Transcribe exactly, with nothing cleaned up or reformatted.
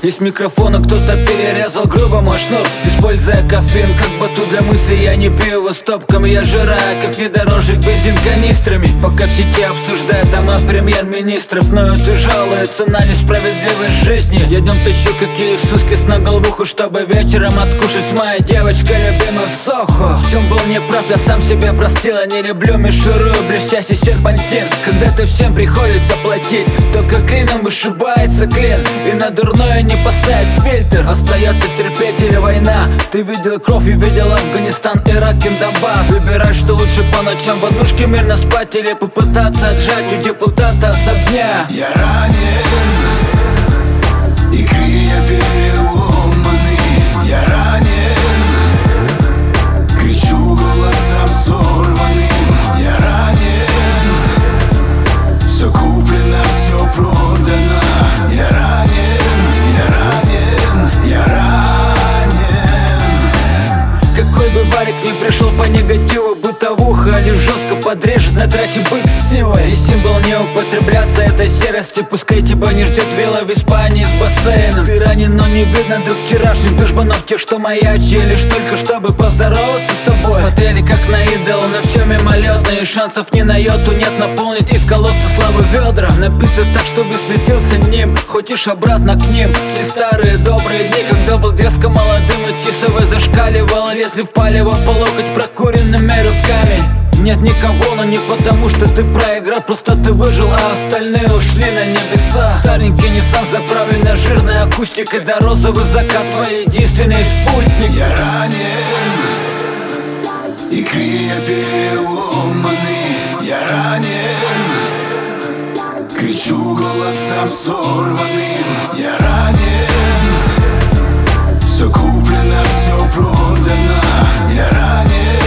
Из микрофона кто-то перерезал грубо мой шнур. Используя кофеин как батут для мысли, я не пью его стопками. Я жираю, как внедорожник бензин канистрами. Пока в сети обсуждают дома премьер-министров, но это жалуется на несправедливость жизни. Я днем тащу какие Иисуски на головуху, чтобы вечером откушать с моей девочкой любимой в Сохо. В чем был неправ, я сам себе простил. Я не люблю мишуру, блестящий серпантин. Когда-то всем приходится платить, только клином вышибается клин. И на дурное не поставить фильтр. Остается терпеть или война. Ты видел кровь и видел Афганистан, Ирак и Донбасс. Выбирай, что лучше по ночам в однушке мирно спать или попытаться отжать у депутата особня. Я ранен, и крылья переломаны. Я ранен, кричу голосом сорванным. Я ранен, все куплено, все продано. Я ранен, я ранен, я ранен. Какой бы варик ни пришел по негативу, бытовуха один жестко подрежет на трассе бык с силой. И символ не употребляться этой серости. Пускай тебя не ждет вилла в Испании с бассейном. Ты ранен, но не видно друг вчерашних душбанов, тех, что маячили лишь только чтобы поздороваться с тобой. Смотрели как на идол, на все мимолетно, и шансов ни на йоту нет наполнить из колодца славы ведра. Напиться так, чтобы светился ним, хочешь обратно к ним. В те старые добрые дни, когда был дерзко молодым и часовой зашкаливал, если в палево по локоть прокуренными руками. Нет никого, но не потому, что ты проиграл, просто ты выжил, а остальные ушли на небеса. Старенький Nissan заправлен жирной акустикой, да розовый закат твой единственный спутник. Я ранен, и крылья переломаны. Я ранен, кричу голосом сорванным. Я ранен, все куплено, все продано. Я ранен,